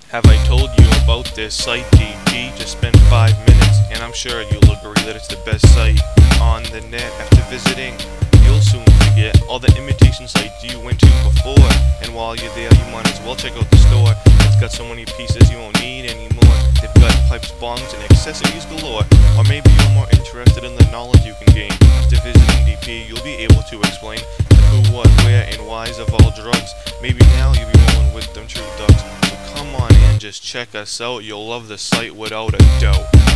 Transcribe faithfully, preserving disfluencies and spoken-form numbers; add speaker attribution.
Speaker 1: Have I told you about this site, D P? Just spend five minutes, and I'm sure you'll agree that it's the best site on the net. After visiting, you'll soon forget all the imitation sites you went to before. And while you're there, you might as well check out the store. It's got so many pieces you won't need anymore. They've got pipes, bongs, and accessories galore. Or maybe you're more interested in the knowledge you can gain. After visiting D P, you'll be able to explain the who, what, where, and whys of all drugs. Maybe now you'll be rolling with them true ducks. So come on in, just check us out. You'll love the site without a doubt.